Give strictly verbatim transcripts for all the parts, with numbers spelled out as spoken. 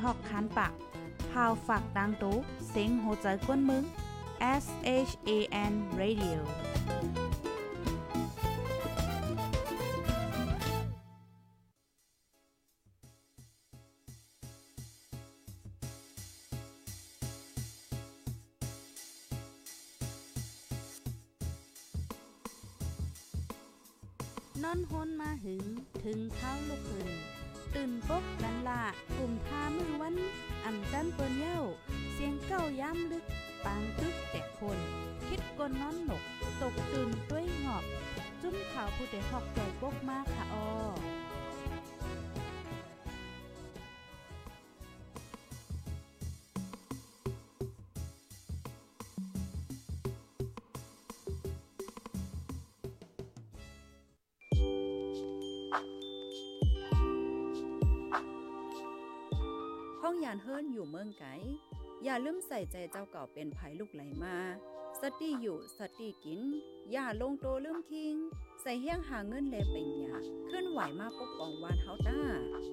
ทอกคันปากพาวฝากดังตู้เซ็งโหใจกวนมึง S H A N Radioนอนฮนมาหึงถึงเท้าลูกหึงตื่นปกกันละกลุ่มท่ามือวันอ่ำจันเปิ้นเย้าเสียงเก้าย้ำลึกปางตึกแต่คนคิดกนนอนหนกตกตื่นด้วยหงอบจุ้มข่าวผู้เด็กหอกใจปกมากค่ะออห้องยานเฮิรนอยู่เมืองไกอย่าลืมใส่ใจเจ้าเก่าเป็นภัยลูกไหลมาสติอยู่สติกินอย่าลงโตลืมคิงใส่เฮี้ยงหาเงินแลเป็นหยาขึ้นไหวมาปกป้องวานเฮาต้า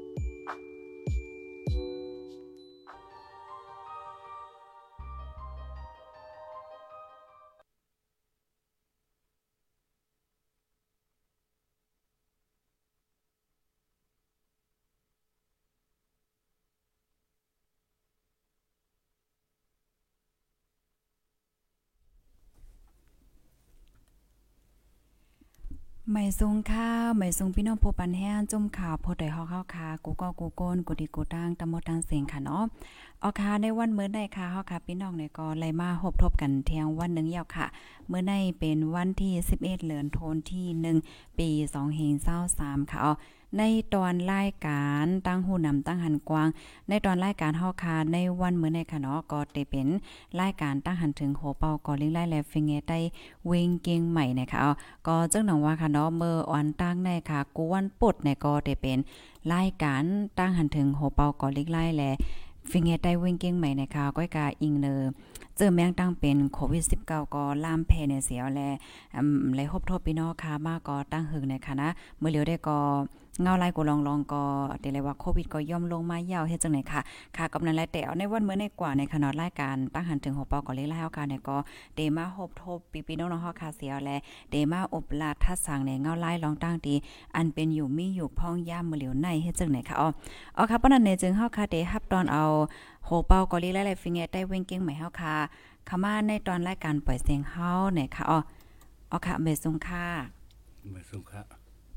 ไม่ทรงข้าวไม่ทรงพี่น้องผู้ปันแห้งจุ่มข่าวโพดได้ฮอกข้าวคากูก็กูโกนกูดีกูตั้งตะมดตังเสียงค่ะเนาะเอาค่ะในวันมื้อใดค่ะเฮาค่ะพี่น้องเนี่ยก็ไล่มาพบทบกันเที่ยงวันนึงยาวค่ะมื้อในเป็นวันที่สิบเอ็ดเดือนธันวาคมที่หนึ่งปีสองพันยี่สิบสามค่ะอ๋อในตอนรายการตั้งหูนำตั้งหันกว้างในตอนรายการเฮาค่ะในวันมื้อในค่ะเนาะก็ได้เป็นรายการตั้งหันถึงโหเป่าก็ลิงไล่และฟิงเงใต้เวงเกียงใหม่นะคะอ๋อก็จังหนองว่าค่ะเนาะเมื่อวันตั้งในค่ะกูวันปุดเนี่ยก็ได้เป็นรายการตั้งหันถึงโหเป่าก็ลิงไล่และฟิงเงใต้เวงเกียงใหม่นะคะก้อยกาอิงเนอเจอแมงตั้งเป็นโควิดสิบเก้าก็ลามแพร่เนี่ยเสียและอืมไหลพบทบพี่น้องค่ะมาก็ตั้งหึงในค่ะนะเมื่อเหลียวได้ก็เงาลายกูลองๆก็ได้เลยว่าโควิดก็ย่อมลงมายาวเฮ็ดจังได๋ค่ะค่ะกับนั้นแหละแต่เอาในวันมื้อในกว่าในขณะรายการตั้งหันถึงหัวเปาก็เลยแล้วค่ะเนี่ยก็เดมาพบทบพี่ๆน้องๆเฮาค่ะเสียและเดมาอบลาดทัดสังในเงาลายลองตั้งดีอันเป็นอยู่มีอยู่พ้องย่ามมื้อเหลียวในเฮ็ดจังได๋ค่ะอ๋ออ๋อค่ะปานนั้นเนี่ยจึงเฮาค่ะได้รับตอนเอาหัวเปาก็เลยหลายๆฟิงเกใต้เว้งเก่งใหม่เฮาค่ะเข้ามาในตอนรายการปล่อยเสียงเฮาเนี่ยค่ะอ๋ออ๋อค่ะเมซุงค่ะเมซุงค่ะ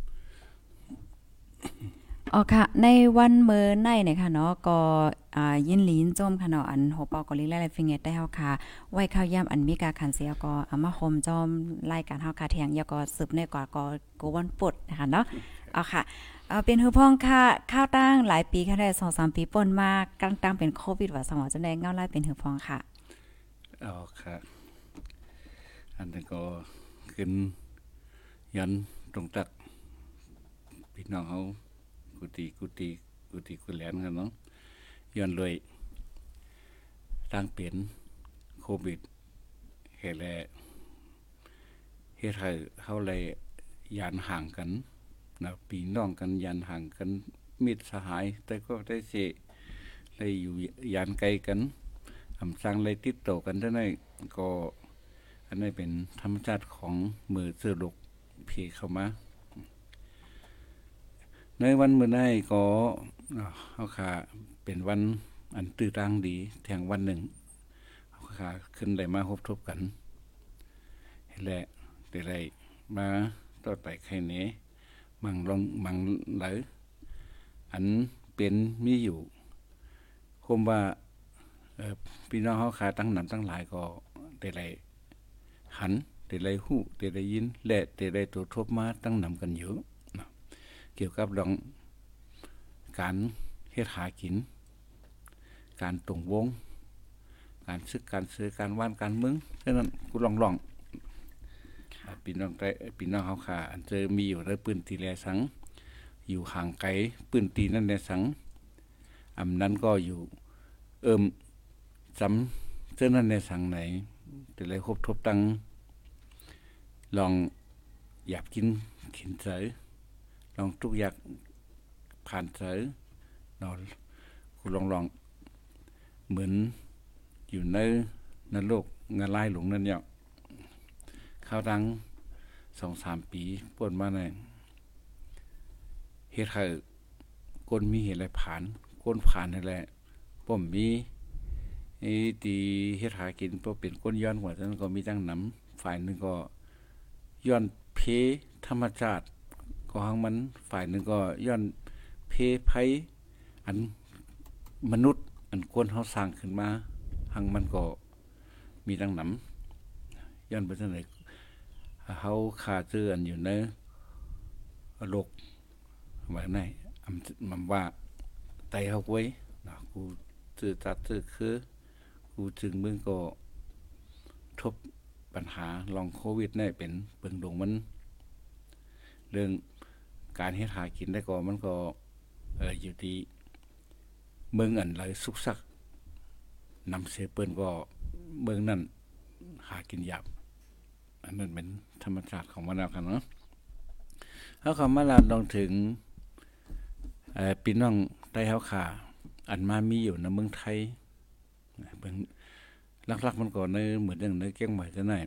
อ๋อค่ะในวันเมื่อในเนี่ยค่ะเนาะก็อ่ายินหลีนจมค่ะเนาะอันโหปอกอลิหลายๆฟิงเกตได้เฮาค่ะไว้ข้าวย่ำอันมีกาขันเสียก็เอามาคมจอมรายการเฮาค่ะเที่ยงยาก็สืบในกว่าก็กูวันปุดนะคะเนาะเอาค่ะเอ่อเป็นฮือพ้องค่ะข้าวตั้งหลายปีค่ะได้ สองสาม ปีป่นมากกลางๆเป็นโควิดว่าสมอจังได๋เงาลายเป็นฮือพ้องค่ะอ๋อค่ะอันนั้นก็ขึ้นยันตรงตักพี่น้องเฮากุฏิกุฏิกุฏิกุแลนกันเนาะย้อนเลยตั้งเป็นโควิดเฮ็ดแล้วเฮ็ดให้เฮาเลยยานห่างกันนะพี่น้องกันยานห่างกันมิตรสหายแต่ก็ได้สิเลยอยู่ยานไกลกันอำสร้างเลยติดต่อกันได้นั้นก็อันนี้เป็นธรรมชาติของมือเสือลกพี่เข้ามาในวันมื้อนี้ก็เฮาค่ะเป็นวันอันตื้อตังดีแทงวันหนึ่งเฮาค่ะขึ้นได้มาพบทบกันและได้ได้มาต่อไปใครนี้มังลงมังไหลอันเป็นมีอยู่คมว่าเอ่อพี่น้องเฮาค่ะตั้งนำตั้งหลายก็ได้ได้หันได้ได้ฮู้ได้ได้ยินและได้ได้ตรวจทบมาตั้งนำกันอยู่เกี่ยวกับเรื่องการเฮ็ดหากินการตรงวงการซึกการซื้อการว่านการมึงฉะนั้นกูลองๆพี่น้องได้พี่น้องเฮาค่ะอันเจอมีอยู่ในปืนตีแลสังอยู่ห่างไกลปืนตีนั่นแลสังอำนั้นก็อยู่เอิ่มสำเจ้านั้นในสังไหนแต่เลยครบทบตั้งลองอยากกินขินเสยลองทุกอยากผ่านเสยนอนกูลองลองเหมือนอยู่ในนรกงานลายหลงนั่นเนี่ยข้าวดังสองสามปีป่นมาในเฮ็ดให้ก้นมีเหตุอะไรผ่านก้นผ่านนั่นแหละป้อมมีไอ้ตีเฮ็ดหากินเพราะเป็นก้นย้อนหัวนั้นก็มีตั้งน้ำฝ่ายหนึ่งก็ย้อนเพธรรมชาติก็หังมันฝ่ายหนึ่งก็ย้อนเพไผอันมนุษย์อันควรเฮาสร้างขึ้นมาหังมันก็มีตั้งน้ำย้อนไปทางไหนเฮาขาเจออันอยู่ในโลกว่าไหนอำมันว่าไตเฮาไว้นะกูตื้อตัดตื้อคือกูจึงมึงก็ทบปัญหาลองโควิดได้เป็นเบิ่งดงมันเรื่องการเฮ็ดหากินได้ก็มันก็เอ่ออยู่ที่เมืองอันไหลสุกซักนำเสเปิ้นก็เมืองนั้นหากินยากอันนั้นเป็นธรรมชาติของมันแล้วกันเนาะเฮาเข้ามาลาลองถึงเอ่อพี่น้องใต้เฮาขาอันมามีอยู่ในเมืองไทยเบิ่งหลักๆมันก็ในเหมือนอย่างในเกียงใหม่จังได๋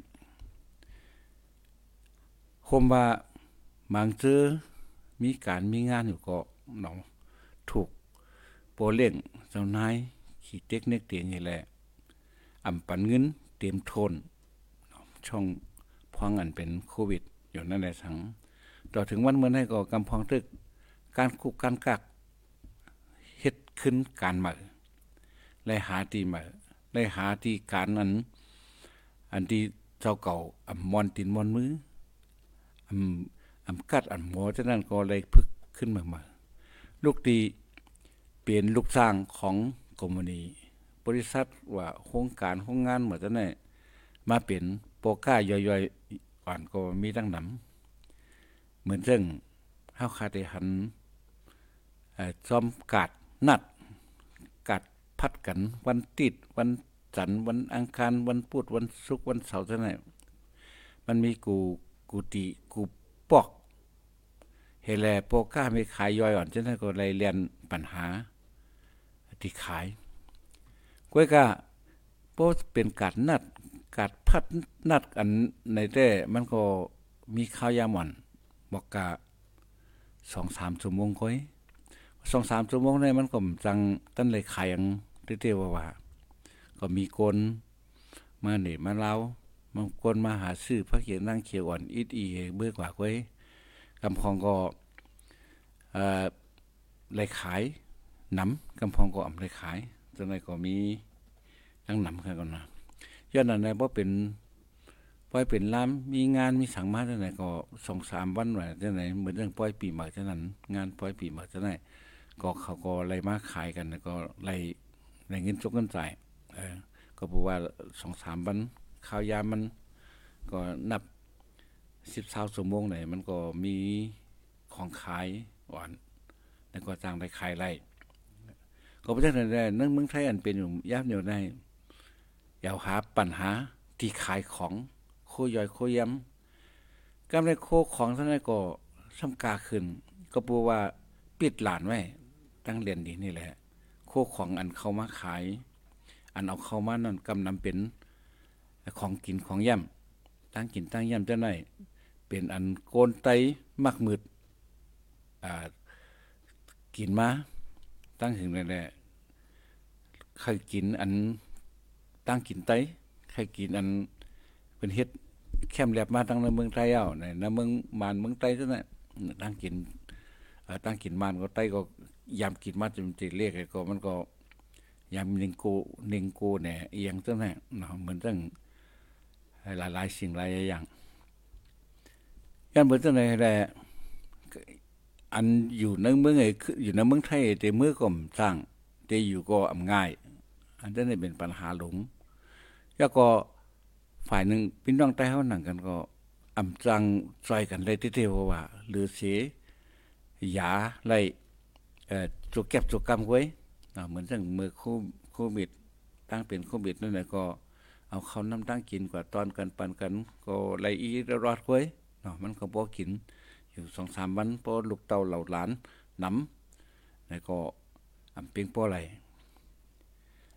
คมว่าบางเจอมีการมีงานอยู่ก็เนาะถูกโปเล่งเจ้านายขี้เต็กเน็กเตียงนี่แหละอำปันเงินเตรียมโทนช่องพองอันเป็นโควิดอยู่นั่นแหละสังต่อถึงวันเมื่อให้ก็กำพองตึกการคุกการกักเฮ็ดขึ้นการใหม่และหาตีใหม่และหาที่การนั้นอันที่เจ้าเก่าอำมอนตินมอนมืออำอำกัดอำหมอฉะนั้นก็เลยพึกขึ้นมาใหม่ลูกตีเป็นลูกสร้างของคอมมานีบริษัทว่าโครงการโครงงานเหมือนจังได๋มาเป็นโปก้าย่อยๆอ่อนก็มีตั้งนำเหมือนซึ่งเฮาคาได้หันเอ่อซ้อมกาดนัดกาดพัดกันวันติดวันจันทร์วันอังคารวันพุธวันศุกร์วันเสาร์จังได๋มันมีกูกูติกูปอกเฮแลโปก้าไม่ขายย่อยอ่อนจังได๋ก็เลยเรียนปัญหาที่ขายก้อยก็บ่เป็นกาดนัดกาดพัดนัดอันในแต่มันก็มีข้าวยาหม่อนบอกกะ สองสาม ชั่วโมงค่อย สองสาม ชั่วโมงได้มันก็จังตั้นเลยขายอังเต้ๆว่าๆก็มีคนมานี่มาลาวบางคนมาหาซื้อผักเขียวนางเขียวอ่อนอิดอีเบิ่กว่าก้อยกำพองก็เอ่อเลยขายหนำกำพองก็อำเลยขายจังได๋ก็มีทั้งหนำคือกันนะย้อนนั้นได้บ่เป็นปล่อยเป็นลามมีงานมีสังมาจังได๋ก็ สองสาม วันว่าจังได๋เหมือนเรื่องปล่อยปีใหม่จังนั้นงานปล่อยปีใหม่จังได๋ก็เขาก็ไล่มาขายกันแล้วก็ไล่ได้เงินจกเงินจ่ายเออก็เพราะว่า สองสาม วันข้าวยามมันก็นับสิบ ยี่สิบชั่วโมงไหนมันก็มีของขายหวานแล้วก็จ้างได้ขายไร่ก็บ่จังได๋ในเมืองไทยอันเป็นอยู่ยามอยู่ได้อยากหาปัญหาที่ขายของโคย่อยโคยำกำไรโคของเท่านั้นก็สำกาขึ้นก็เพราะว่าปิดร้านไว้ตั้งเรียนดีนี่แหละโคของอันเข้ามาขายอันเอาเข้ามานั่นกำนำเป็นของกินของย่ำตั้งกินตั้งย่ำจังได๋เป็นอันโกนไตมักมืดอ่ากินมาตั้งถึงนั่นแหละใครกินอันตั้งกินไตใครกินอันเป็นเฮ็ดแคมแลบมาตั้งในเมืองไทยเอาในในเมืองมานเมืองไทยซั่นน่ะตั้งกินเอ่อตั้งกินมานก็ไตก็ยามกินมาจนสิเรียกก็มันก็ยามนิงโกนิงโกแหน่อีหยังจังนั้นเนาะเหมือนจังหลายๆสิ่งหลายอย่างยันเบิ่จังได๋แหละอันอยู่ในเมืองไอ้อยู่ในเมืองไทยแต่มือก็สร้างแต่อยู่ก็อำง่ายอันนั้นเป็นปัญหาหลงแล้วก็ฝ่ายนึงพี่น้องใต้เฮานั่งกันก็อำจังซอยกันเลยเท่ๆว่าหรือเสยาไล่เอ่อจุกแก็บจุกกำไว้อ่าเหมือนจังมื้อโควิดตั้งเป็นโควิดนั่นแหละก็เอาข้าวน้ำตั้งกินกว่าตอนกันปันกันก็ไล่อีรอดไว้เนาะมันก็บ่กินอยู่ สองสาม วันพอลูกเต้าเหล่าหลานนำแล้วก็อำเปียงป้อไหล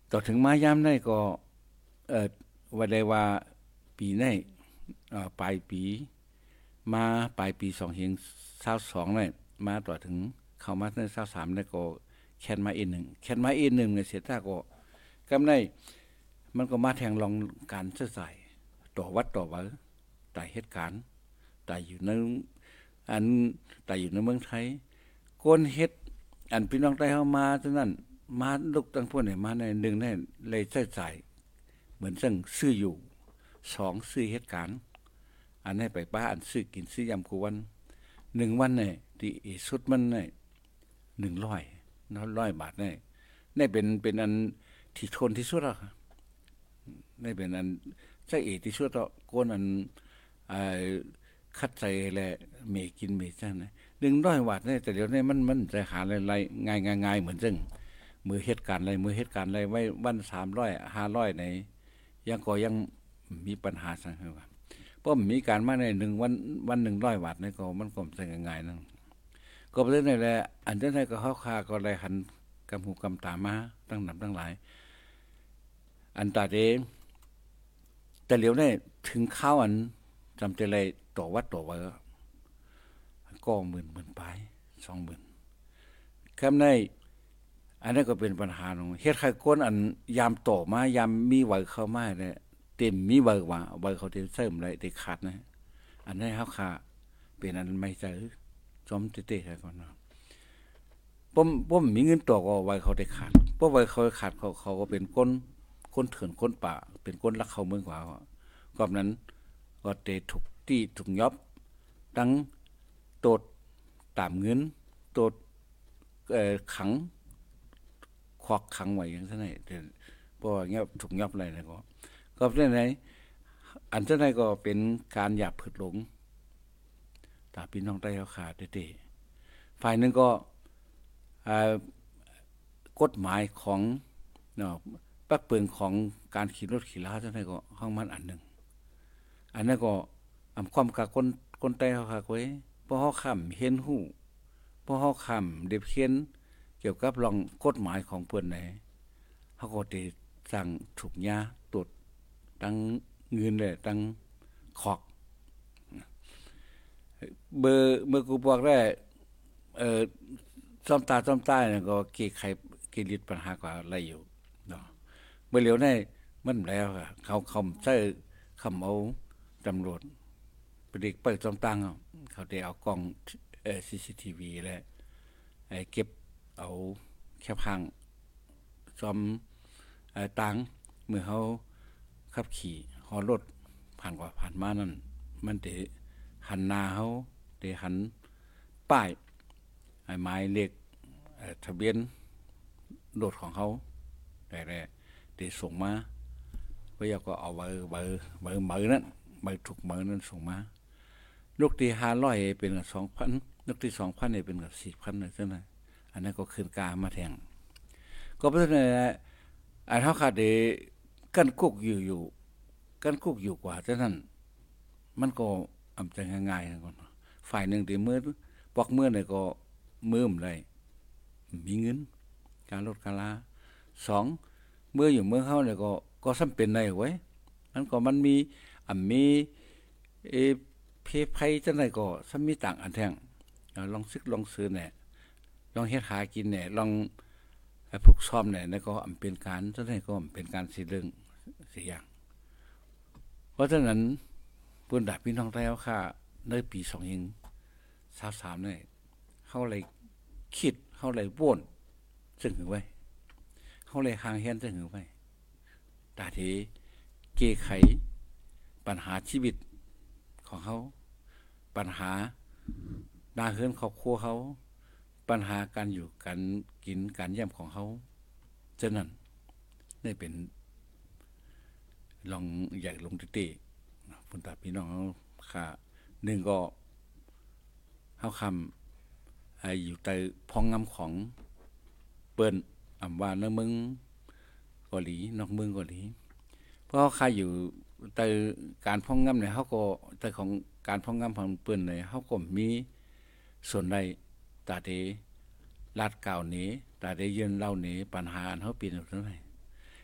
ต่อถึงมายามได้ก็เอ่อว่าได้ว่าปีนี้เอ่อปลายปีมาปลายปีสองพันยี่สิบสองนี่มาต่อถึงเข้ามาในยี่สิบสามนี่ก็แคนมาอีกหนึ่งแคนมาอีกหนึ่งเนี่ยเสียท่าก็กำไรมันก็มาแทงลองการเสื้อใส่ต่อวัดต่อวัดแต่เหตุการณ์แต่อยู่ในอันแต่อยู่ในเมืองไทยคนเฮ็ดอันพี่น้องได้เฮามาฉะนั้นมาลุกตั้งพวกนี่มาในหนึ่งได้เลยใช้จ่ายเหมือนซึ่งซื้ออยู่สองซื้อเหตุการณ์อันให้ไปป้าอันซื้อกินซื้อยำคูวันหนึ่งวันเนี่ยที่สุดมันเนี่ยหนึ่งร้อยน้อยร้อยบาทเนี่ยได้เป็นเป็นอันที่ทนที่สุดแล้วได้เป็นอันใช่เอที่สุดแล้วก้นอันไอ้คัดใจแหละเมกินเมจังนะหนึ่งร้อยบาทเนี่ยแต่เดี๋ยวนี้มันมันจะหาอะไรง่ายง่ายเหมือนซึ่งมือเหตุการณ์อะไรมือเหตุการณ์อะไรไว้วันสามร้อยห้าร้อยในยังก็ยังมีปัญหาสังเกตว่าเพราะมีการมาในหนึ่งวันวันหนึ่งร้อยบาทนี่ก็มันก็จะง่ายๆนั่นก็เป็นเรื่องนี้แหละอันเจ้าไหนก็เข้าคาก็เลยหันกำหูกำตามาตั้งนำตั้งหลายอันตาเดแต่เหลียวเนี่ยถึงข้าวอันจำใจเลยต่อวัดต่อวัดก็หมื่นหมื่นไปสองหมื่นคำในอันนั้นก็เป็นปัญหาของเฮ็ดใครก้นอันยามต่อมายามมีไหวเข้ามาเนี่ยเต็มมีไหวว่าไหวเขาเต็มเสริมอะไรเด็ดขาดนะอันนี้เขาขาเป็นอันไม่เจอจอมเตะๆใครก่อนเนาะผมผมมีเงินต่อก็ไหวเขาได้ขาดเพราะไหวเขาขาดเขาเขาก็เป็นก้นคนเถื่อนคนป่าเป็นก้นรักเขาเมืองกว่าก็นั้นก็เตะถูกที่ถูกยอบตั้งโตดตามเงินโตดเอ่อขังควักขังไว้อย่างเท่านั้นเพราะเงี้ยถูกยอบอะไรนะก็ก็เป็นไงอันเท่านั้นก็เป็นการหยาบผืดหลงตาพี่น้องได้เขาขาดเตะฝ่ายนึงก็กฎหมายของเนาะปักเปิงของการขี่รถขี่ล้าเท่านั้นก็ห้องมันอันหนึ่งอันนั้นก็อำความกับคนคนใต้เขาค่ะไว้เพราะเขาค้ำเห็นหู้เพราะเขาค้ำเด็บเขียนเกี่ยวกับรองกฎหมายของเปิ้นไหนเขาก็ได้สั่งถูกยาตรวจตั้งเงินเลยตั้งขอกเบอร์เมื่อกูบอกได้เอ่อซ่อมตาซ่อมใต้เนี่ยก็เกี่ยไขเกี่ยลิดปัญหากว่าอะไรอยู่เนาะเมื่อเหลียวได้มันแล้วค่ะเขาคำใช้คำเอาตำรวจไปเด็กเปิดซ่อมตังเขาได้เอากล้องเอ่อ ซี ซี ที วี แล้วไอ้เก็บเอาแคบห่างซ่อมเอ่อตังเมื่อเขาขับขี่ฮอรถผ่านกว่าผ่านมานั่นมันเตหันหน้าเขาเตหันป้ายไอ้ไม้เลขเอ่อทะเบียนรถของเขาแต่ๆเตส่งมาเพื่อก็เอาเบอร์เบอร์เบอร์เบอร์นั้นเบอร์ถูกเบอร์นั้นส่งมาลูกที่ห้าร้อยเป็นกับสองพันลูกที่สองพันเนี่ยเป็นกับสี่พันเลยใช่ไหมอันนั้นก็คืนกามาแทงก็เพราะฉะนั้นอันเท่าขาดเดกันคุกอยู่อยู่กันคุกอยู่กว่าฉะนั้นมันก็อำใจง่ายๆก่อนฝ่ายหนึ่งเดี๋ยวมือปอกมือเนี่ยก็มือมเลยมีเงินการลดการลาสองเมื่ออยู่เมื่อเขาเนี่ยก็ก็ซ้ำเป็นได้ไว้มันก็มันมีอ่ำมีเอเพไพจังไดก็ซ้ำมีต่างอันแท่งลองซึกลองซื้อเนี่ยลองเฮ็ดหากินเนี่ยลองพวกซ่อมเนี่ยแล้วก็อำเป็นการจังไดก็เป็นการสิเรื่องสิอย่างเพราะฉะนั้นเพิ่นดาพี่น้องไทยเอาค่ะในปีสองพันยี่สิบสามเนี่ยเฮาเลยคิดเฮาเลยว่นซึ่งหือไว้เฮาเลยห่างเหินซึ่งหือไว้ตาที่แก้ไขปัญหาชีวิตของเขาปัญหาดาเฮือนครอบครัวเขาปัญหาการอยู่การกินการเยี่ยมของเขาฉะนั้นได้เป็นลองอยากลงติพุ่นตาพี่น้องค่ะหนึ่งก็เฮาคำอยู่ใต้พ้องงำของเปิ้นอำว่าเนื้อมึงเกาหลีนอกเมืองเกาหลีเพราะเขาค่าอยู่ใต้การพ้องงำเนี่ยเขาก็ใต้ของการพ้องงำของเปิ้นเนี่ยเขาก็มีส่วนใดตาเดลาดเก่านี้ตาเดยืนเล่านี้ปัญหาเขาปีนอยู่เท่าไหร่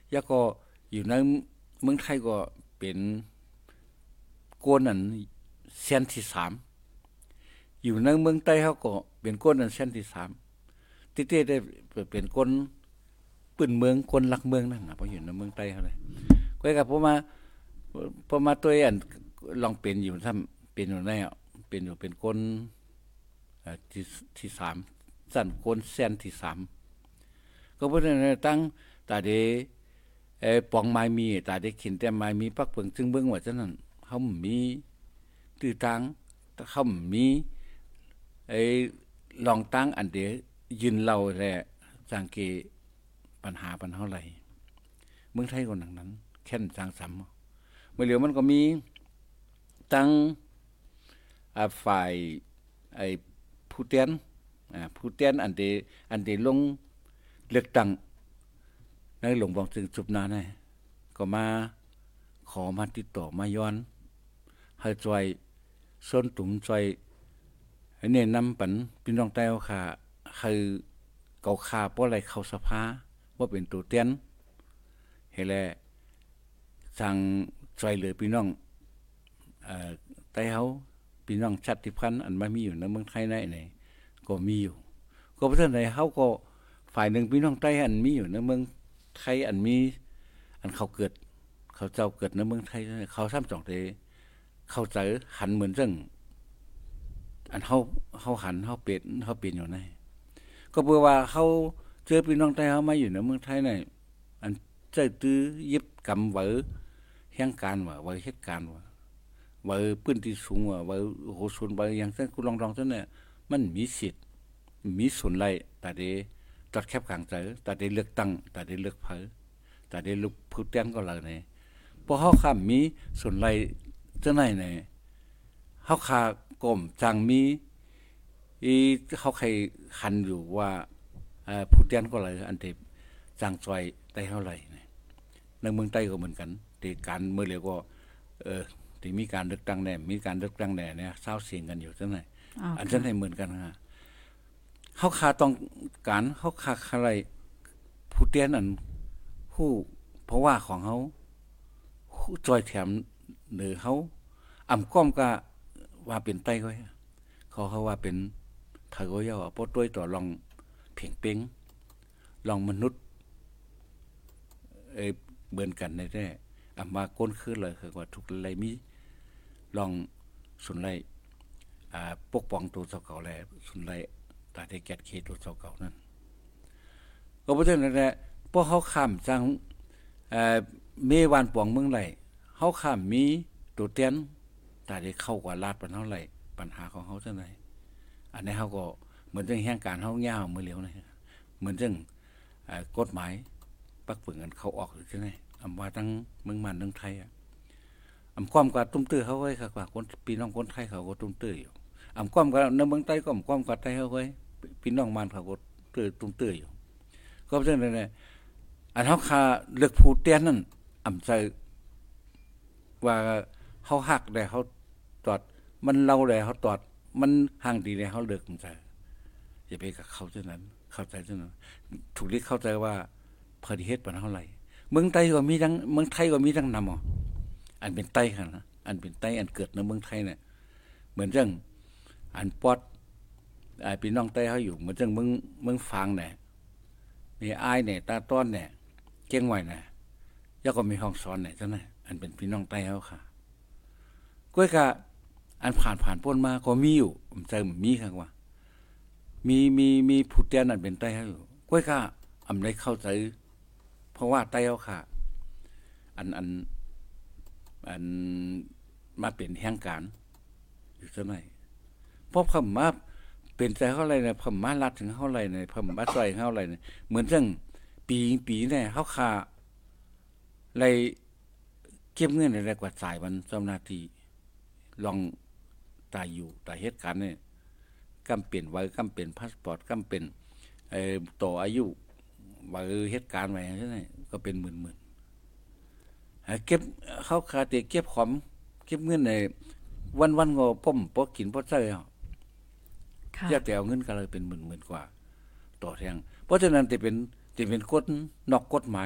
แล้วก็อยู่ในเมืองไทยก็เป็นกวนนั้นเส้นที่สามอยู่ในเมืองใต้เขาก็เป็นกวนนั้นเส้นที่สามติเต้ได้เป็นคนปืนเมืองคนรักเมืองนั่นน่ะพออยู่ในเมืองใต้เขาเลยก็กับผมมาพอมาตัวอันลองเป็นอยู่ทำเป็นอยู่ในอ่ะเป็นอยู่เป็นคนเอ่อที่ที่สามสั่นคนเส้นที่สามก็เพราะฉะนั้นตั้งตาเดเอ่อปองไม้มีตาเดขินแต่ไม้มีปักเปิงจึงเบิ่งว่าจังนั้นเฮามีตื้อตังเฮามีไอ้ลองตั้งอันเดยืนเล่าแหละสังเกตปัญหาปัญหาอะไรเมืองไทยก็หนังนั้นแค่นจางสำเมื่อเหลียวมันก็มีตั้งอ่าฝ่ายไอ้ผู้เตียนอ่าผู้เตียนอันเดอันเดลงเลือกตั้งในหลวงบางจึงจุบนาได้ก็มาขอมาติดต่อมาย้อนให้ช่วยส้นตุ่มช่วยให้แนะนำปันพี่น้องใต้ว่าค่ะคือเก่าคาเพราะอะไรเข้าสภาว่าเป็นตัวเตียนเฮ็ดแล้วสั่งช่วยเหลือพี่น้องเอ่อใต้เฮาพี่น้องชาติพันธุ์อันมามีอยู่ในเมืองไทยได้นี่ก็มีอยู่ก็เพราะฉะนั้นเฮาก็ฝ่ายหนึ่งพี่น้องใต้อันมีอยู่ในเมืองไทยอันมีอันเขาเกิดเขาเจ้าเกิดในเมืองไทยเขาซ้ำสองเตเข้าใจหันเหมือนจังอันเฮาเฮาหันเฮาเป็นเฮาเป็นอยู่ในก็เพื่อว่าเฮาเจอพี่น้องใต้เฮามาอยู่ในเมืองไทยนี่อันใจตื้อยิบกำไว้แห่งการว่าไว้เหตุการณ์ว่าไว้พื้นที่สูงว่าไว้โหชนไว้อย่างซั่นกูลองๆซั่นน่ะมันมีสิทธิ์มีส่วนไรแต่ได้ตัดแคบกลางใจแต่ได้เลือกตั้งแต่ได้เลือกเผอแต่ได้ลุกผู้เตียนก็เลยนี่พอเฮาข้ามมีส่วนไรจังไหนนี่เฮาคากลมจังมีอีเฮาใครคันอยู่ว่าเอ่อผู้เตียนก็เลยอันที่จังซอยได้เท่าไหร่นี่ในเมืองใต้ก็เหมือนกันที่การเมื่อเร็วก็เออที่มีการเลือกตั้งแน่มีการเลือกตั้งแน่เนี่ยเศร้าเสียงกันอยู่จังไหนอันจังได๋เหมือนกันฮะเฮาคาต้องการเฮาคาอะไรผู้เตียนอันผู้เพราะว่าของเฮาจอยแถมหรือเฮาอำก้อมก็ว่าเป็นไต้ก็เขาเขาว่าเป็นไทยก็ย่อเพราะด้วยต่อลองเพ่งเป้งลองมนุษย์เอ้เบิ่นกันได้แท้อำมาก้นขึ้นเลยคือว่าทุกไรมีลองสุนไรอ่าปกป้องตัวเจ้าเก่าแลสุนไรตาได้แก้เขตตัวเจ้าเก่านั้นก็เพราะฉะนั้นแหละพอเฮาข้ามจังเอ่อเมวานปวงเมืองไหลเฮาข้ามมีตัวเตียนตาได้เข้ากว่าลาดปานเฮาไหลปัญหาของเฮาจังได๋อันนี้เฮาก็เหมือนจังแห่งการเฮายาวมื้อเหลียวนี่เหมือนจังเอ่อกฎหมายปักปึงกันเข้าออกอยู่จังได๋อำว่าทั้งเมืองมันทั้งไทยอ่ะอำความกว่าตุ้มตื้อเฮาไว้ค่ะกว่าคนพี่น้องคนไทยเขาก็ตุ้มตื้ออยู่อำความกว่าในเมืองใต้ก็อำความกว่าไทยเฮาไว้พี่น้องมันเขาก็ตื้อตุ้มตื้ออยู่ก็เพราะฉะนั้นเนี่ยอันเฮาคาเลือกผู้เตียนนั่นอำใจว่าเฮาฮักได้เฮาตอดมันเล่าได้เฮาตอดมันห่างดีได้เฮาเลือกมันใจอย่าไปกับเขาจังนั้นเข้าใจจังนั้นถูกที่เข้าใจว่าพอดีเฮ็ดปานเท่าไหร่เมืองไทยก็มีทั้งเมืองไทยก็มีทั้งนำอ๋ออันเป็นไต้คั่นนะอันเป็นไต้อันเกิดในเมืองไทยเนี่ยเหมือนจังอันปอดไอ้พี่น้องไต้เฮาอยู่เหมือนจังเมืองเมืองฝางเนี่ยมีอ้ายเนี่ยตาต้อนเนี่ยเก่งไว้น่ะแล้วก็มีห้องสอนเนี่ยจังได๋อันเป็นพี่น้องไต้เฮาค่ะก้อยกะอันผ่านผ่านพ้นมาก็มีอยู่ผมใจมีครับว่ามีมีมีผู้เตียนอันเป็นไต้เฮาอยู่ก้อยกะอำได้เข้าใจเพราะว่าไต้เฮาค่ะอันอันอันมาเป็นแห่งการอยู่จังได๋เพราะเพิ่นมาเป็นใจเฮาไรเนี่ยเพิ่นมารัดถึงเฮาไรเนี่ยเพิ่นมาช่วยเฮาไรเนี่ยเหมือนจังปีปีเนี่ยเฮาค่าไรเก็บเงินได้กว่าจ่ายวันเจ้าหน้าที่ลองตายอยู่ตายเหตุการณ์เนี่ยกำเป็นไว้กำเป็นพาสปอร์ตกำเป็นเอ่อต่ออายุว่าเหตุการณ์ไว้จังได๋ก็เป็นหมื่นๆหาเก็บเฮาค่าแต่เก็บของเก็บเงินได้วันๆก็ป้อมบ่กินบ่ใช้เฮาค่ะอย่าแต่เอาเงินก็เลยเป็นหมื่นๆกว่าต่อแทงเพราะฉะนั้นสิเป็นสิเป็นกฎนอกกฎหมายกว่า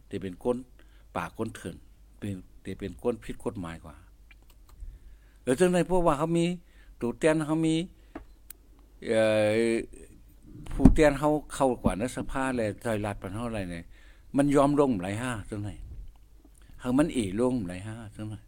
แต่เป็นก้นป่าก้นเถื่อนเป็นแต่เป็นก้นผิดกฎหมายกว่าเออจังได๋เพราะว่าเขามีตูเตียนเขามีเอ่อผู้เตียนเขาเข้ากว่าในสภาและใจรัฐปานเฮาอะไรเนี่ยมันยอมลงหลายห้าจังได๋เฮามันเอลงหลายห้าจังได๋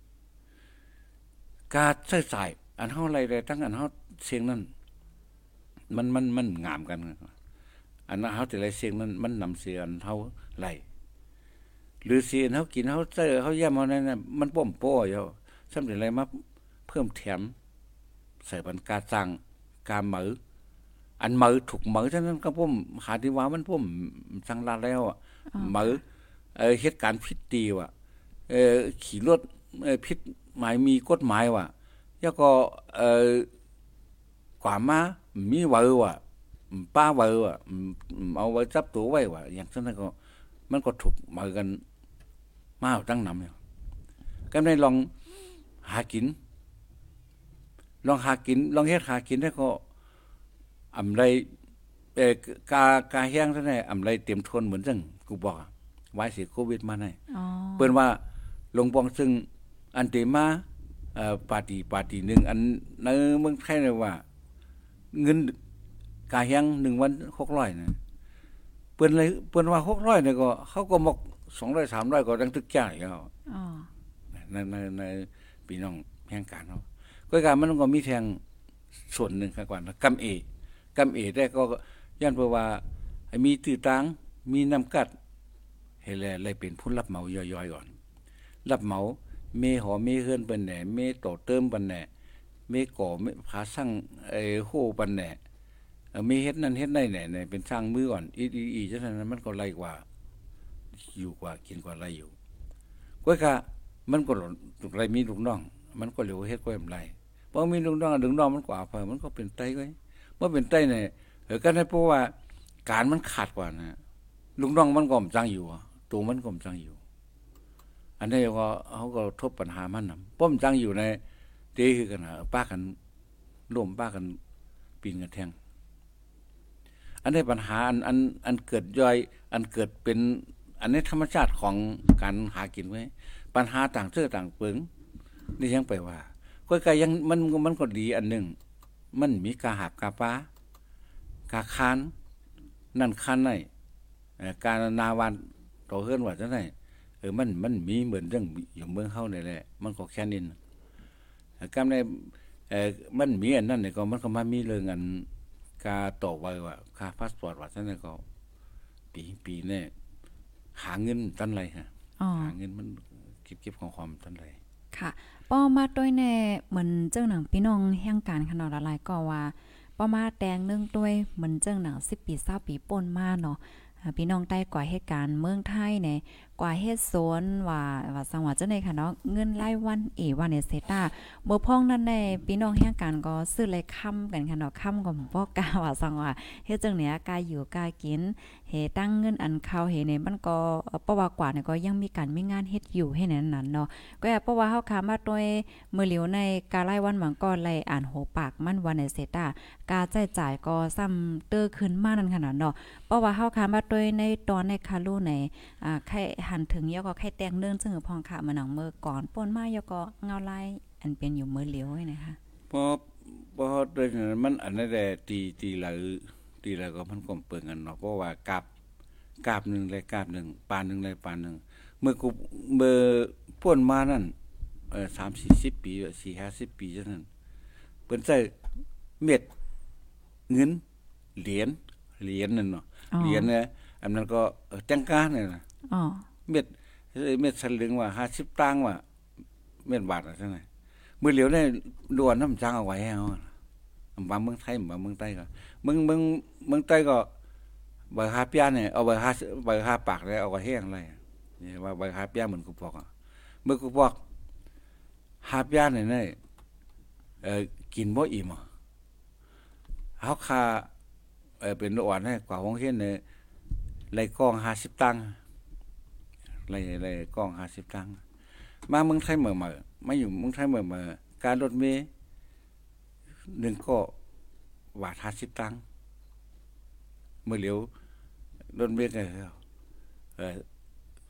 การใช้จ่ายอันเฮาอะไรได้ทั้งอันเฮาเสียงนั้นมันมันมันงามกันอันนั้นเฮาแต่ละเสียงนั้นมันนำเสียงเฮาไหลหรือเสียงเฮากินเฮาเจอเฮาย่ำเฮานั่นน่ะมันป้อมป้ออยู่สำเร็จอะไรมาเพิ่มแถมใส่บรรกาจังกาหมืออันหมือถูกหมือฉะนั้นก็ป้อมหาที่ว่ามันป้อมจังลาแล้วอ่ะหมือเอ่อเหตุการณ์ผิดตีว่ะเอ่อขี่รถเอ่อผิดหมายมีกฎหมายว่ะแล้วก็เอ่อกว่ามามีเวอว่ะป้าเวอว่ะเอาไว้จับตัวไว้ว่ะอย่างนั้นก็มันก็ถูกหมือกันมาตั้งนำอยู่ก็ได้ลองหากินลองหากินลองเฮ็ดหากินได้ก็อำไรเอ่อกากาแห้งซะแน่อำไรเต็มทนเหมือนจังกูบอกไว้สิโควิดมาได้อ๋อเปิ้นว่าลงปองซึ่งอันเตมาเอ่อปาร์ตี้ปาร์ตี้นึงอันในเมืองไทยเนี่ยว่าเงินกาแห้งหนึ่งวันหกร้อยนะเปิ้นเลยเปิ้นว่าหกร้อยเนี่ยก็เขาก็มกสองร้อย สามร้อยก็ดังตึกจ้าแล้วอ๋อในในในพี่น้องแห่งการเนาะก็การมันก็มีแทงส่วนหนึ่งครับก่อนกำเอกำเอได้ก็ย่านเพราะว่าให้มีตื้อตังมีน้ำกัดให้แลเลยเป็นผู้รับเหมาย่อยๆก่อนรับเหมาเมหอเมเฮือนปานแหน่เมต่อเติมปานแหน่เมก่อเมผาสร้างไอ้โหปานแหน่เอ่อมีเฮ็ดนั่นเฮ็ดได้แหน่เป็นสร้างมือก่อนอีๆๆจังนั้นมันก็ไล่กว่าอยู่กว่ากินกว่าไรอยู่ก็ค่ะมันก็ถูกไรมีลูกน้องมันก็เหลียวเฮ็ดก็ยำไรเพราะมีลูกน้องดึงน้องมันกว่าพอมันก็เป็นไตไว้เมื่อเป็นไตเนี่ยเออก็ได้เพราะว่าการมันขาดกว่านะลูกน้องมันก็มจังอยู่ตัวมันก็มจังอยู่อันนี้ก็เขาก็ทบปัญหามันน่ะป้อมจังอยู่ในเตะคือกันน่ะป้ากันร่วมป้ากันปีนกันแทงอันนี้ปัญหาอันอันอันเกิดย่อยอันเกิดเป็นอันนี้ธรรมชาติของการหากินไว้ปัญหาต่างเสื้อต่างเปิงนี่ยังไปว่าก็ก็ยังมันมันก็ดีอันนึงมันมีกาหักกาป้ากาคานนั่นคานไหนการนาวันต่อเฮือนว่าจังได๋เออมันมันมีเหมือนเรื่องอยู่เมืองเฮานี่แหละมันก็แค่นี้กำในเอ่อมันมีอันนั้นนี่ก็มันก็มามีเรื่องอันกาต่อไว้ว่าค่าพาสปอร์ตว่าจังได๋ก็ปีปีนี้หาเงินตันไรฮะหาเงินมันเก็บๆของความตันไรค่ะป้อมาด้วยแน่เหมือนเจ้าหนังพี่น้องแห่งการขนาดหลายก็ว่าป้อมาแดงนึงด้วยเหมือนเจ้าหนังสิบปีเศร้าปีป่นมาเนาะพี่น้องใต้กว่าเหตุการณ์เมืองไทยเนี่ยกว่าเฮ็ดโซนว่าว่าสังว่าจังได๋ค่ะเนาะเงินรายวันเอว่าในเซตาบ่พ้องนั้นได้พี่น้องแห่งการก็ซื้อเลยค้ำกันค่ะเนาะค้ำก็บ่กล้าว่าสังว่าเฮ็ดจังเนี้ยกายอยู่กายกินเฮตั้งเงินอันเข้าเฮเนี่ยมันก็เพราะว่ากว่าเนี่ยก็ยังมีการมีงานเฮ็ดอยู่ให้นั้นนั้นเนาะก็เพราะว่าเฮาค้ามาด้วยมื้อเหลียวในการายวันมันก็ไล่อ่านโหปากมันว่าในเซตากาใช้จ่ายก็ซ้ำเตื้อขึ้นมานั่นขนาดเนาะเพราะว่าเฮาค้ามาด้วยในตอนในคาโลในอ่าไข่หันถึงยก็ไข่แตงเรื่องซึ่งพองค่ะมาหนังเมื่อก่อนป่นมายก็เงาลายอันเป็นอยู่มือเหลียวไว้นะคะพอพอด้วยมันอันนั้นแหละตีตีหลายตีแล้วก็มันก็เปิงกันเนาะเพราะว่ากาบกาบนึงและกาบนึงปานนึงและปานนึงเมื่อกูเมื่อป่นมานั่นเอ่อสามสี่สิบปีสี่ห้าสิบปีจังนั้นเปิ้นใช้เม็ดเงินเหรียญเหรียญนั่นเนาะเหรียญเนี่ยอันนั้นก็จังกาเนี่ยนะอ๋อเม็ดเม็ดสลึงว่าห้าสิบตังค์ว่าเม็ดบาทอ่ะซั่นน่ะมื้อเหลียวได้ดวนน้ำจังเอาไว้เฮาบางเมืองไทยบางเมืองใต้ก็เมืองเมืองเมืองใต้ก็ใบหาเปียเนี่ยเอาใบหาใบหาปากแล้วเอาไว้แห้งเลยนี่ว่าใบหาเปียเหมือนกูบอกอ่ะเมื่อกูบอกหาเปียเนี่ยเนี่ยเอ่อกินบ่อิ่มอ่ะเฮาค่าเอ่อเป็นอ่อนให้กว่าของเฮ็ดเนี่ยไล่กองห้าสิบตังค์ไล่ไล่กองห้าสิบตังค์มาเมืองไทยเมื่อมามาอยู่เมืองไทยเมื่อมาการรถเมล์นึงก็บาทห้าสิบตังค์เมื่อเหลียวรถเมล์ก็เอ่อ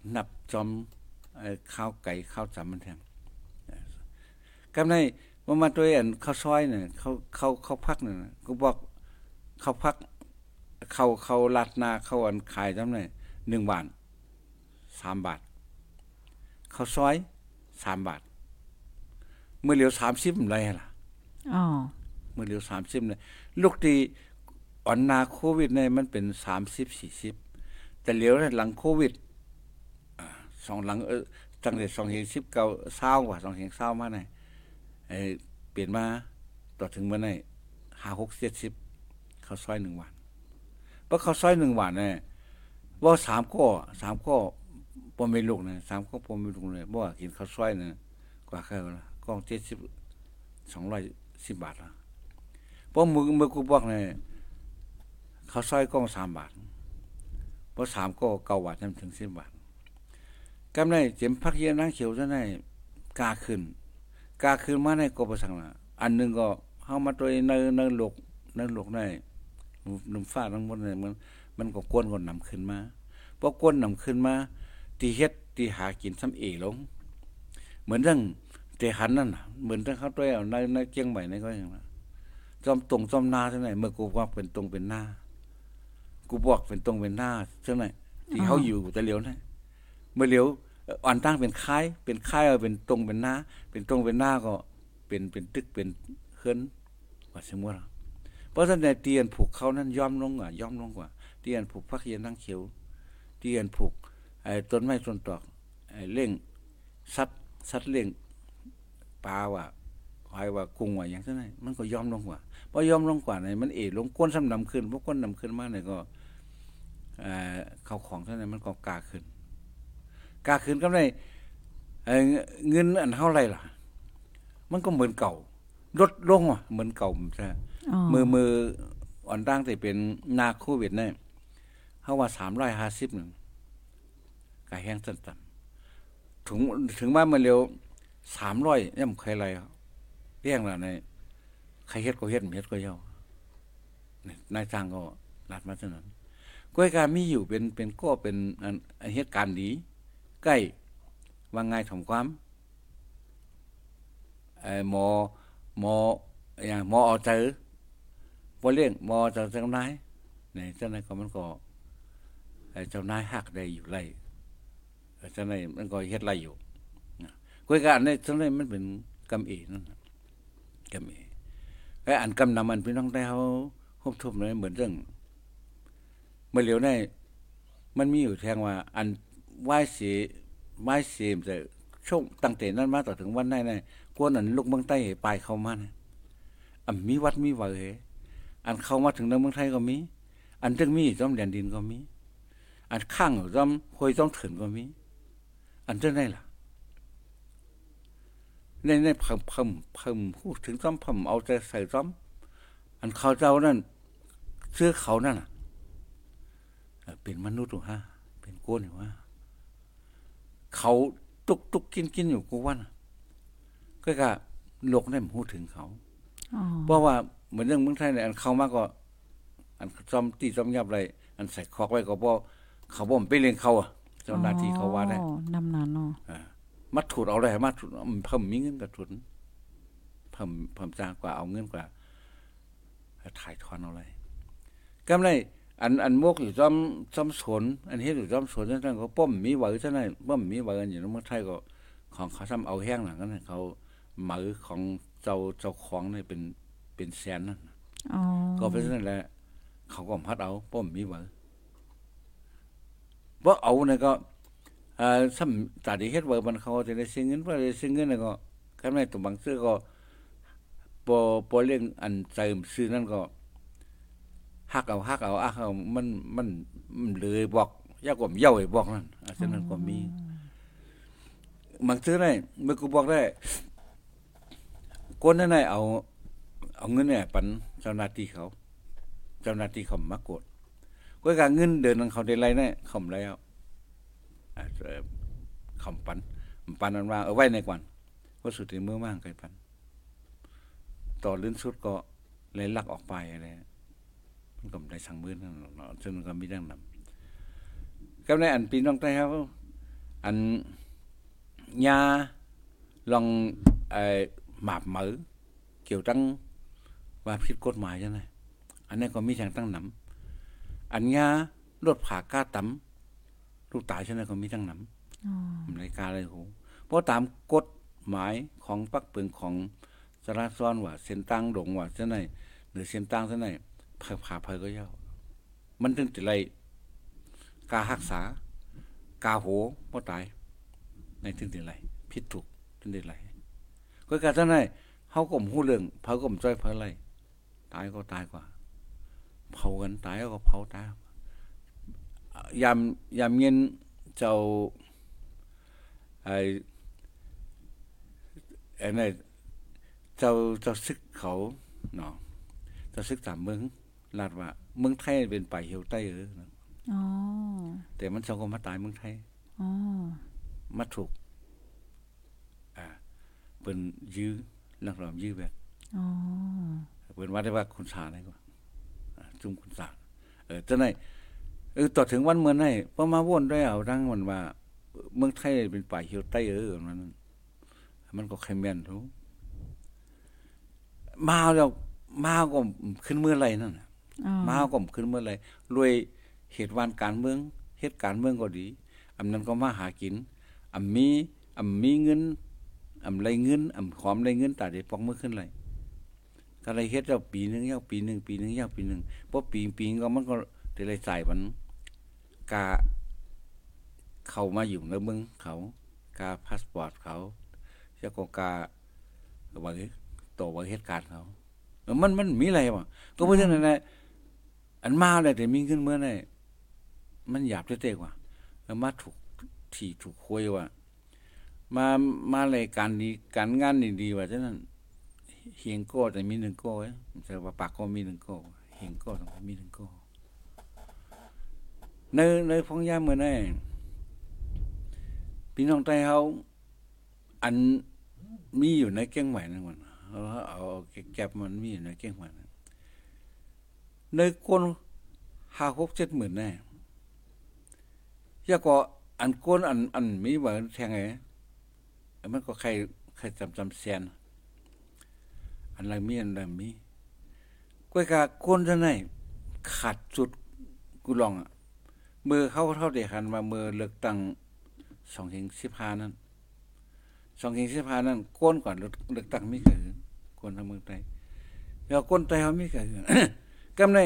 นับจอมไอ้ข้าวไก่ข้าวจำมันแทงกำในว่ามาตัวอันข้าวซอยเนี่ยเขาเขาเขาพักเนี่ยกูบอกเขาพักเขาเขาลาดนาเขาอันขายจำเนี่ยหนึ่งบาทสามบาทข้าวซอยสามบาทเมื่อเหลียวสามสิบอะไรล่ะอ๋อเมื่อเหลียวสามสิบเนี่ยลูกตีอ่อนนาโควิดเนี่ยมันเป็นสามสิบสี่สิบแต่เหลียวหลังโควิดสองหลังเออตั้งแต่สองเฮงสิบเก้าเศร้ากว่าสองเฮงเศร้ามาเนี่ยไอ้เปลี่ยนมาต่อถึงเมื่อไหร่ห้าหกเจ็ดสิบข้าวซอยหนึ่งวันเพราะข้าวซอยหนึ่งวันเนี่ยว่าสามข้อสามข้อปมไม่ลูกเนี่ยสามข้อปมไม่ลูกเลยเพราะว่ากินข้าวซอยเนี่ยกว่าแค่ละกองเจ็ดสิบสองร้อยสิบบาทละเพราะมือมือกูบอกเนี่ยข้าวซอยกองสามบาทเพราะสามก็เก้าบาทจนถึงสิบบาทกำไรเจ็มพักเย็นนั่งเขียวจะได้กาขึ้นกาขึ้นมาในกบสังละอันหนึ่งก็เข้ามาตัวในในหลกในหลกในนุ่มฟ้าทั้งหมดเนี่ยมันมันก็ก้นก็นำขึ้นมาพอก้นนำขึ้นมาตีเฮ็ดตีหากินซ้ำเอลงเหมือนเรื่องเตหันนั่นเหมือนเรื่องเขาตัวเอาในในเจียงใหม่ในก็อย่างนั้นจอมตรงจอมนาเท่าไหร่เมื่อกูว่าเป็นตรงเป็นหน้ากูบอกเป็นตรงเป็นหน้าเท่าไหร่ที่เขาอยู่แต่เลี้ยวนั่นเมื่อเลี้ยวอ่อนตั้งเป็นค่ายเป็นค่ายเอาเป็นตรงเป็นหน้าเป็นตรงเป็นหน้าก็เป็นเป็นตึกเป็นเคลื่อนว่าสมมติเพราะฉะนั้นเตียนผูกเขานั้นย่อมลงกว่าย่อมลงกว่าเตียนผูกพักเย็นนั่งเขียวเตียนผูกไอ้ต้นไม้ต้นตอกไอ้เล่งซัดซัดเล่งปลาว่าหอยว่ากุ้งว่าอย่างนั้นมันก็ย่อมลงกว่าเพราะย่อมลงกว่าเนี่ยมันเอ๋ลงก้นซ้ำดำขึ้นเพราะก้นดำขึ้นมากเนี่ยก็เขาของเท่านั้นมันก็กาขึ้นกาขึ้นก็ได้เงินอันเท่าไรล่ะมันก็เหมือนเก่าลดลงอ่ะเหมือนเก่าใช่มือมืออ่อนตั้งแต่เป็นนาโควิดเนี่ยเขาว่าสามร้อยห้าสิบหนึ่งกาแห้งต่ำๆถึงถึงว่ามันเร็วสามร้อยย่ำใครไรเรียกล่ะในใครเฮ็ดก็เฮ็ดเฮ็ดก็เย่านายจ้างก็รัดมาเท่านั้นก้อยการมีอยู่เป็นเป็นก็เป็นอันเหตุการณ์ดีใกล้ว่าไงทำความไอ้หมอหมออย่างหมอเอาเจอบ่เลี้ยงหมอเจอเจ้านายนี่เจ้านายก็มันก็ไอ้เจ้านายหักได้อยู่ไรเจ้านายมันก็เฮ็ดไรอยู่ก้อยการในเจ้านายมันเป็นกำเอนั่นกำเอไอ้อันกำนำมันพี่น้องได้เขาครบทุบเลยเหมือนเรื่องเมื่อเหลียวได้มันมีอยู่แทงว่าอันไหว้เสียไหว้เสียแต่ช่วงตั้งแต่นั้นมาต่อถึงวันนั้นเนี่ยกวนอันลูกเมืองใต้ปลายเข้ามาเนี่ยอันมีวัดมีวัดเหอันเข้ามาถึงในเมืองไทยก็มีอันจึงมีจอมแดนดินก็มีอันข้างจอมคอยจอมถึงก็มีอันจึงได้ล่ะในในเพิ่มเพิ่มเพิ่มพูดถึงจอมเพิ่มเอาใจใส่จอมอันเขาเจ้านั่นเสื้อเขานั่นน่ะเป็นมนุษย์หรือฮะเป็นโกนอยู่ว่าเขาตุกตุกกินกินอยู่กูวันก็กะโลกได้พูดถึงเขาเพราะว่าเหมือนเรื่องเมืองไทยเนี่ยอันเขามากก็อันจอมตีจอมยับอะไรอันใส่คอกไว้ก็เพราะเขาบ่มไปเลี้ยงเขาอ่ะเจ้าหน้าที่เขาว่าได้นำนานเนาะมัดถุดเอาอะไรมัดถุดเพิ่มมีเงินกับถุดเพิ่มเพิ่มจ้างกว่าเอาเงินกว่าถ่ายทอนเอาอะไรก็ไม่อันอันมกอยู่จอมจอมสนอันเฮ็ดอยู่จอมสนนั่นก็ป้อมมีไหวซะนั่นป้อมมีไหวกันอยู่ในเมืองไทยก็ของเขาซ้ำเอาแห้งหลังนั้นเขาหมือของเจ้าเจ้าของนี่เป็นเป็นแสนนั่นอ๋อก็เป็นนั่นแหละเขาก็พัดเอาป้อมมีไหวบ่เอาเนี่ยก็เอ่อซ้ำตาดีเฮ็ดไหวมันเขาจะได้ซื้อเงินบ่ได้ซื้อเงินแล้วก็คันแม่ตัวบางซื้อก็บ่บ่เลี้ยงอันใจซื้อนั่นก็ฮักเอาฮักเอาอ่ะเอามันมันเลยบอกยากกว่าเย่าไอ้บอกนั่นอ่ะฉะนั้นก็มีบางซื้อได้เมื่อกูบอกได้คนนั้นน่ะเอาเอาเงินเนี่ยปันเจ้าหน้าที่เขาเจ้าหน้าที่เขามากดก็การเงินเดือนของเขาได้ไรเนี่ยเขาแล้วอ่าคำปันปันนั้นว่าเอาไว้ในกวนว่าสุดที่เมื่อมากไกลปันต่อลื่นสุดก็เลยลักออกไปอะไรมันก็ได้สั่งมือนั่นเนาะซึ่งก็มีดังนั้นก็ในอันปีน้องใต้เขาอันยาลองไอ้หมาบเหมือเกี่ยวตั้งว่าผิดกฎหมายจังได๋อันนี้ก็มีทางตั้งนำอันยารถผ่ากาตำลูกตายจังได๋ก็มีทั้งนำอ๋อรายการเลยโหเพราะตามกฎหมายของปักเปิงของจราจรว่าเส้นตั้งดงว่าจังได๋หรือเส้นตั้งจังได๋ผ่าผ่าเผยก็ยาวมันถึงสิไล่การักษากาโหบ่ตายในถึงสิไล่ผิดถูกถึงได้ไล่ก็กะจังได๋เฮาก็บ่ฮู้เรื่องเผาก็บ่จ้อยเผาไล่ตายก็ตายกว่าเผากันตายก็เผาตายยามยามเย็นเจ้าไอ้อันนั้นเจ้าเจ้าซึกเขาเนาะเจ้าซึกตามเมืองลาดว่าเมืองไทยเป็นป่าเหี่ยวใต้เอออ๋อแต่มันเจ้าก็มาตายเมืองไทยอ๋อมาถูกอ่าเปิ้นยื้อลักลอบยื้อแบบอ๋อเปิ้นว่าได้ว่าคุณสาได้กว่าอ่าจุ่มคุณสาเออจังได๋เออต่อถึงวันเมื่อไหร่พอมาวนได้เอาดังมันว่าเมืองไทยเป็นป่าเหี่ยวใต้เออมันมันก็แค่แม่นทุมาแล้วมาก็ขึ้นเมื่อไหร่นั่นน่ะมาก็ขึ้นเมื่อไหร่รวยเหตุการณ์การเมืองเหตุการณ์เมืองก็ดีอำนั้นก็มาหากินอำมีอำมีเงินอำไรเงินอำความไรเงินตาได้ปองมือขึ้นไหลก็เลยเฮ็ดแล้วปีนึงยาวปีนึงปีนึงยาวปีนึงบ่ปีปีก็มันก็ได้รายจ่ายมันกาเข้ามาอยู่ในเมืองเขากาพาสปอร์ตเขาแล้วก็กาว่าต่อว่าเหตุการณ์เขามันมันมีอะไรวะก็เพราะฉะนั้นน่ะอันมาได้แต่มีขึ้นเมื่อไหร่มันหยาบเต้ๆกว่าแล้วมาถูกที่ถูกคุยว่ามามาเลยการดีการงานดีๆว่าฉะนั้นเฮียงโก้แต่มีหนึ่งโก้แต่ว่าปากก็มีหนึ่งโก้เฮียงโก้ต้องมีหนึ่งโก้ในในพงยามเมื่อไหร่พี่น้องไทยเฮาอันมีอยู่ในแก้งใหม่นั่นมันเอาเอาแก็บมันมีอยู่ในแก้งใหม่ในคนห้า หก เจ็ดหมื่นแน่ยาก็อันคนอันอันมีว่าแทงไงมันก็ใครใครจำจำแสนอันไรมีอันใดมีก้อยกะคนเท่าไหนขาดสุดกูลองอ่ะมือเขาเท่าเดียวกันมามือเลือกตั้งสองพันสิบห้านั้นสองพันสิบห้านั้นก้นก่อนเลือกตั้งมีคือคนทางเมืองไทยแล้วคนไทยเขามีคือกำใน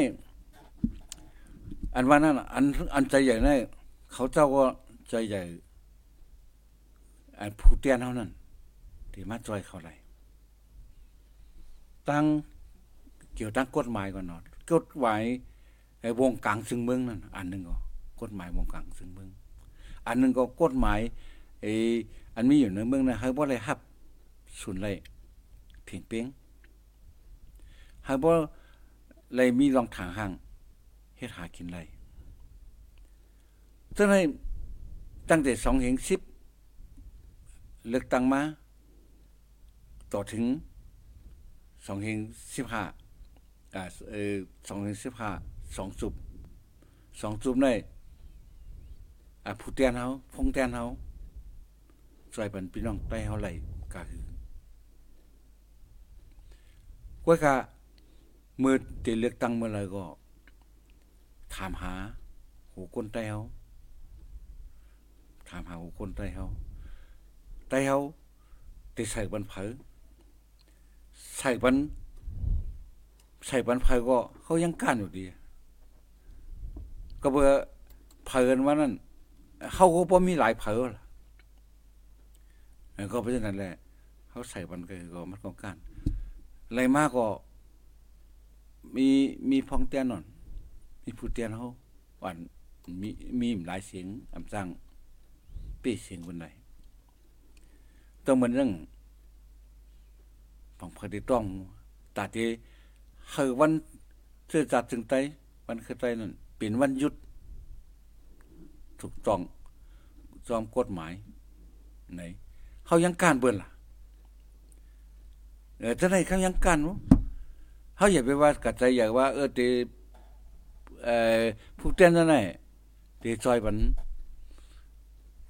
อันว่านั้นอันอันใจใหญ่นั่นเขาเจ้าก็ใจใหญ่อันผู้เตี้ยนเท่านั้นที่มาจ่อยเขาได้ตั้งเกี่ยวตั้งกฎหมายก่อนเนาะกฎหมายไอ้วงกลางซึ่งเมืองนั่นอันนึงก็กฎหมายวงกลางซึ่งเมืองอันนึงก็กฎหมายไอ้อันมีอยู่ในเมืองนะเฮาบ่ได้รับศูนย์ไร่เพียงเป้งเฮาบ่เลยมีรองทางห้างเฮ็ดหากินไร่ฉะนั้นตั้งแต่สองพันสิบเลือกตั้งมาต่อถึงสองพันสิบห้าอ่าเอ่อสองพันสิบห้าสองจุบสองจุบได้อ่ะผู้เตียนเฮาพงเตียนเฮาช่วยปันพี่น้องใต้เฮาไหลก็คือก้อยกะเมื่อได้เลือกตั้งเมื่อไหร่ก็ถามหาหูคนใต้เฮาถามหาหูคนใต้เฮาใต้เฮาได้ใส่บันเผอใส่บันใส่บันเผอก็เขายังก้านอยู่ดีก็เบื่อเผอว่านั้นเขาก็บ่มีหลายเผอล่ะก็เพราะฉะนั้นแหละเขาใส่บันก็ก็มันก็ก้านอะไรมากก็มีมีพองเตียนนอนมีผู้เตียนเฮาวันมีมีหลายเสียงอำจังปี้เสียงบนใดต้องมันเรื่องของพอดีต้องตาที่เฮาวันเสื้อจัดถึงไตวันคือไตนั่นเป็นวันหยุดถูกต้องตามกฎหมายไหนเฮายังการเบิ่นล่ะเออจังได๋เขายังกันบ่เฮาอย่าไปว่ากัดใจอยากว่าเออติเอ่อผู้เต้นนั่นน่ะที่ซอยบัน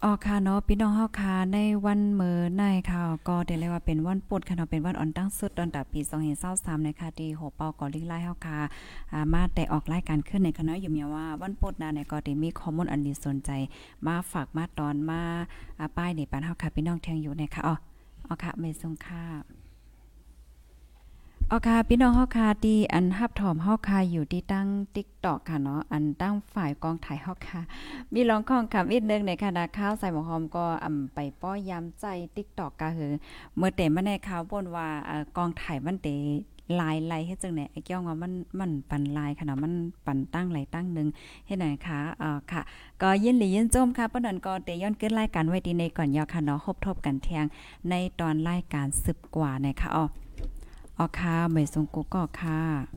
อ๋อค่ะเนาะพี่น้องเฮาค่ะในวันมื้อในค่ะก็ได้เรียกว่าเป็นวันพุธค่ะเนาะเป็นวันอ่อนตั้งสุดตอนแต่ปีสองพันยี่สิบสามนะคะที่โหเปาก็ลิงไล่เฮาค่ะอ่ามาแต่ออกรายการขึ้นในคณะอยู่เมียว่าวันพุธนะเนี่ยก็ได้มีข้อมูลอันดีสนใจมาฝากมาตอนมาอ่าป้ายนี่ปานเฮาค่ะพี่น้องเที่ยงอยู่นะคะอ๋ออ๋อค่ะไม่ทรงค่ะอ๋อค่ะพี่น้องเฮาค่ะที่อันฮับถอมเฮาค่ะอยู่ที่ตั้ง TikTok ค่ะเนาะอันตั้งฝ่ายกองถ่ายเฮาค่ะมีร้องข้องคำอีกนึงในคณะข้าวใส่หมอหอมก็อำไปป้อยามใจ TikTok ก็คือเมื่อเต็มมาในข่าวบ่นว่าเอ่อกองถ่ายมันเตลายไล่เฮ็ดจังได๋ไอ้เกี่ยวว่ามันมันปันลายค่ะเนาะมันปันตั้งไหลตั้งนึงเฮ็ดไหนคะอ่าค่ะก็ยินหลียินจมค่ะปานนั้นก็เตย้อนเกินรายการไว้ดีในก่อนยอค่ะเนาะครบทบกันเที่ยงในตอนรายการสิบกว่านะคะอ๋ออ๋อค่ะไม่ทรงกุก็ค่ะ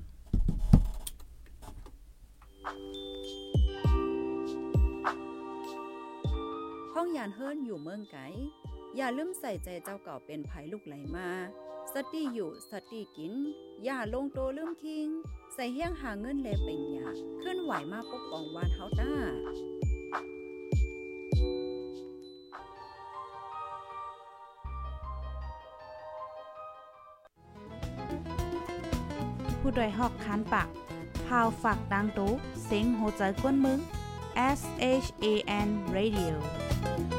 ห้องยานเฮิรนอยู่เมืองไกอย่าลืมใส่ใจเจ้าเก่าเป็นภัยลูกไหลมาสติอยู่สติกินอย่าลงโตลืมคิงใส่เฮี้ยงหาเงินแลเป็นหยาเคลื่อนไหวมาปกป้องวานเฮาต้าผู้ดยหอกคานปากพาวฝากดังตู้เซ็งโหใจกวนมึง S H A N Radio